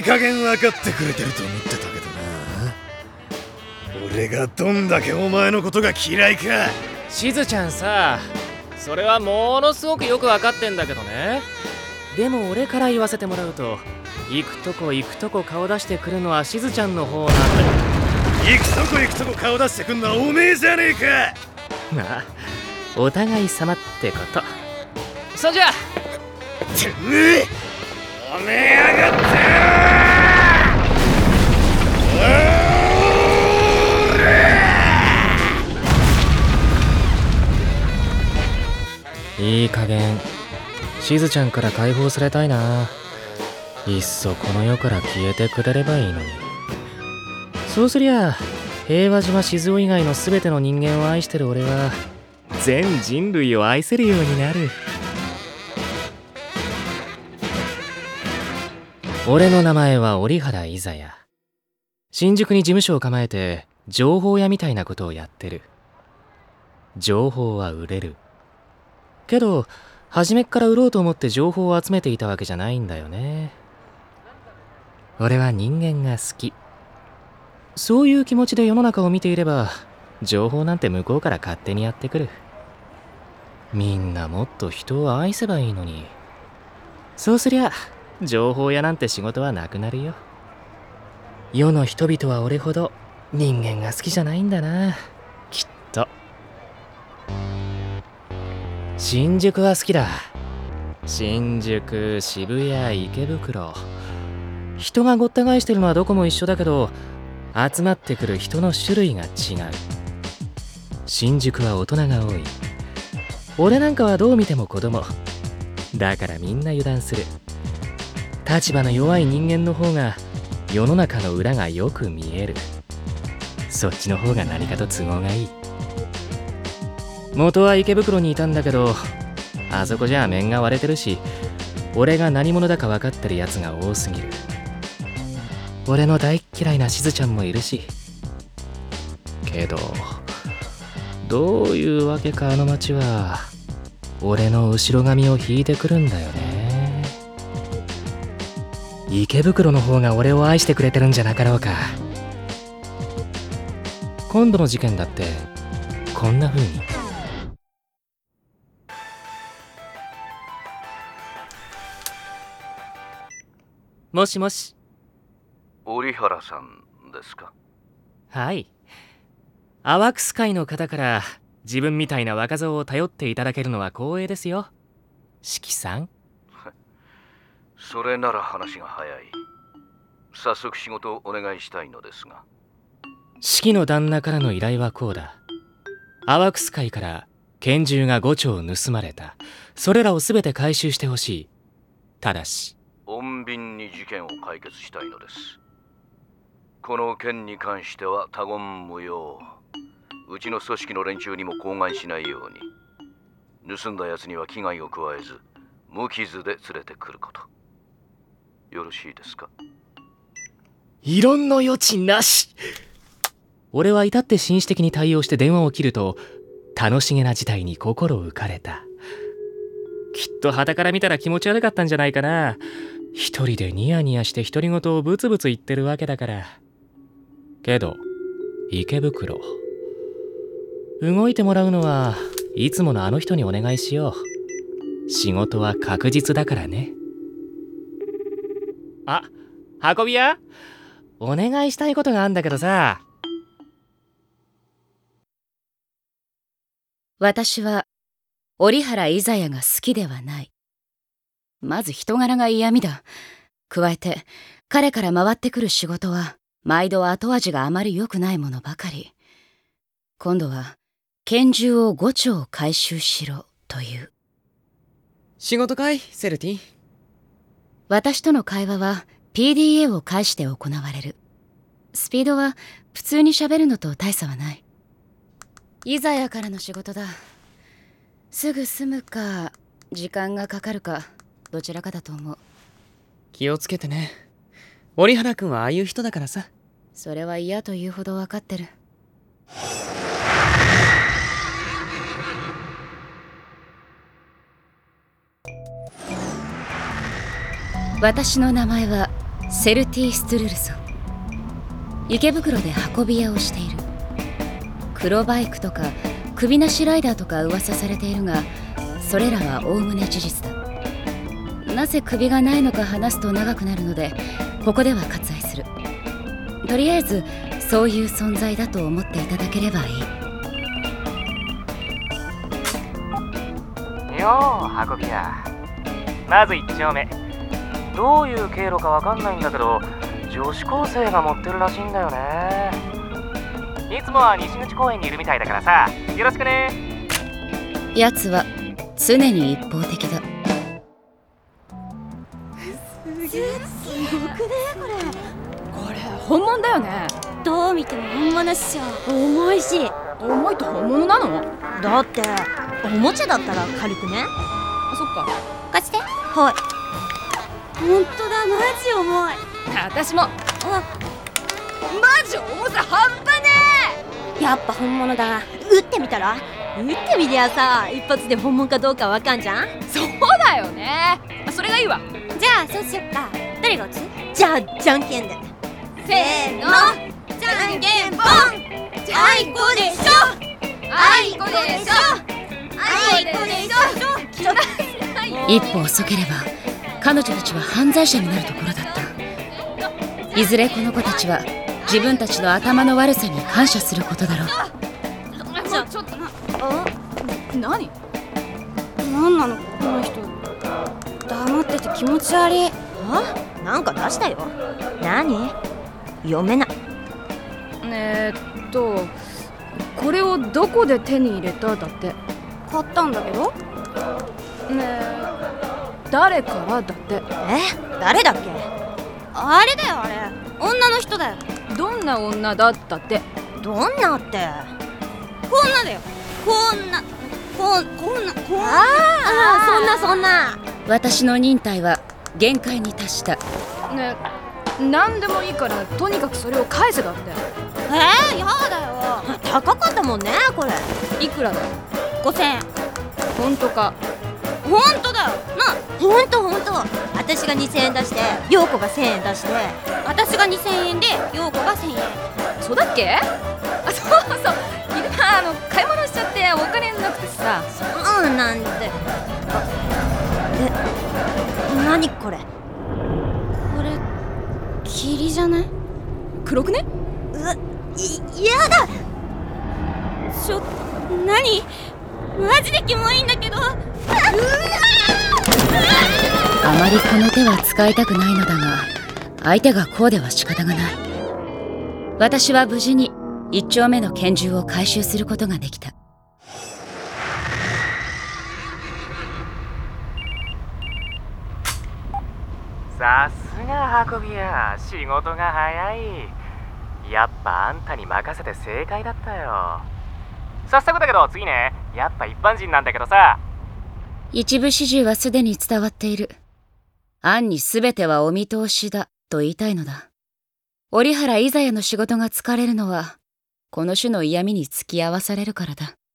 加減分かってくれてると思ってたけどな。俺がどんだけお前のことが嫌いか。 しずちゃんさ、それはものすごくよく分かってんだけどね。でも俺から言わせてもらうと、行くとこ顔出してくるのはしずちゃんの方なんだよ。 行くとこ顔出してくんのはおめえじゃねえか。 まあお互い様ってこと。そんじゃてめえおめえやがっていい加減しずちゃんから解放されたいな。いっそこの世から消えてくれればいいのに。そうすりゃ平和島静雄以外の全ての人間を愛してる俺は全人類を愛せるようになる。俺の名前は折原伊佐也。新宿に事務所を構えて情報屋みたいなことをやってる。情報は売れるけど、初めっから売ろうと思って情報を集めていたわけじゃないんだよね。俺は人間が好き。そういう気持ちで世の中を見ていれば、情報なんて向こうから勝手にやってくる。みんなもっと人を愛せばいいのに。そうすりゃ情報屋なんて仕事はなくなるよ。世の人々は俺ほど人間が好きじゃないんだな、きっと。新宿は好きだ。新宿、渋谷、池袋。人がごった返してるのはどこも一緒だけど、集まってくる人の種類が違う。新宿は大人が多い。俺なんかはどう見ても子供だからみんな油断する。立場の弱い人間の方が世の中の裏がよく見える。そっちの方が何かと都合がいい。元は池袋にいたんだけど、あそこじゃ面が割れてるし、俺が何者だか分かってるやつが多すぎる。俺の大っ嫌いなしずちゃんもいるし。けどどういうわけかあの街は俺の後ろ髪を引いてくるんだよね。池袋の方が俺を愛してくれてるんじゃなかろうか。今度の事件だってこんな風に。もしもし。 折原さんですか？ はい。アワクス会の方から自分みたいな若造を頼っていただけるのは光栄ですよ。四季さん。 それなら話が早い。早速仕事をお願いしたいのですが。 四季の旦那からの依頼はこうだ。アワクス会から拳銃が5丁盗まれた。それらを全て回収してほしい。ただし穏便に事件を解決したいのです。この件に関しては他言無用。うちの組織の連中にも口外しないように。盗んだ奴には危害を加えず無傷で連れてくること。よろしいですか？ 異論の余地なし。俺は至って紳士的に対応して電話を切ると、楽しげな事態に心浮かれた。きっと傍から見たら気持ち悪かったんじゃないかな。一人でニヤニヤして独り言をブツブツ言ってるわけだから。けど池袋、動いてもらうのはいつものあの人にお願いしよう。仕事は確実だからね。あ、運び屋？お願いしたいことがあんだけどさ。 私は折原伊佐也が好きではない。まず人柄が嫌味だ。加えて彼から回ってくる仕事は毎度後味があまり良くないものばかり。今度は拳銃を5丁回収しろという。 仕事かいセルティ？ 私との会話は PDA を介して行われる。スピードは普通に喋るのと大差はない。伊佐谷からの仕事だ。すぐ済むか時間がかかるかどちらかだと思う。 気をつけてね。折原君はああいう人だからさ。 それは嫌というほど分かってる。私の名前はセルティ・ストゥルルソン。池袋で運び屋をしている。黒バイクとか首なしライダーとか噂されているが、それらはおおむね事実だ。なぜ首がないのか話すと長くなるので、ここでは割愛する。とりあえずそういう存在だと思っていただければいい。 よう運び屋。まず1丁目、どういう経路かわかんないんだけど、女子高生が持ってるらしいんだよね。いつもは西口公園にいるみたいだからさ、よろしくね。 奴は常に一方的だ。 これ本物だよね。 どう見ても本物っしょ。重いし。 重いと本物なの？ だっておもちゃだったら軽くね。 あ、そっか。 貸して。はい。ほんとだ、マジ重い。 私も。マジ重さ半端ねやっぱ本物だな。撃ってみたら？撃ってみりゃさ、一発で本物かどうかわかんじゃん。 そうだよね。それがいいわ。 じゃあそうしよっか。誰が撃つ？じゃあじゃんけんで。せーの、じゃんけんぽん。あいこでしょ。あいこでしょ。あいこでしょ。 一歩遅ければ彼女たちは犯罪者になるところだった。いずれこの子たちは自分たちの頭の悪さに感謝することだろう。 ちょっと何なんなのこの人。黙ってて気持ち悪い。なんか出したよ。何？読めない。 これをどこで手に入れただって。 買ったんだけど。 誰からだって。 誰だっけ？あれだよ、あれ。女の人だよ。 どんな女だったって。 どんなって。こんなだよ。こんな。そんな。 私の忍耐は限界に達した。 何でもいいからとにかくそれを返せだって。 やだよ。高かったもんね、これ。 いくらだ？ 5000円。 ほんとか？ ほんとだよな。ほんと。私が2000円出して陽子が1000円出して、私が2000円で陽子が1000円。 そうだっけ？あ、そう買い物しちゃってお金なくてさ。 そうなんで。何これ？これ霧じゃない？ 黒くね？ やだ。何？マジでキモいんだけど。 あまりこの手は使いたくないのだが、相手がこうでは仕方がない。私は無事に1丁目の拳銃を回収することができた。 さすが運び屋、仕事が早い。やっぱあんたに任せて正解だったよ。早速だけど次ね、やっぱ一般人なんだけどさ。 一部始終はすでに伝わっている。暗に全てはお見通しだと言いたいのだ。折原伊佐也の仕事が疲れるのはこの種の嫌味に付き合わされるからだ。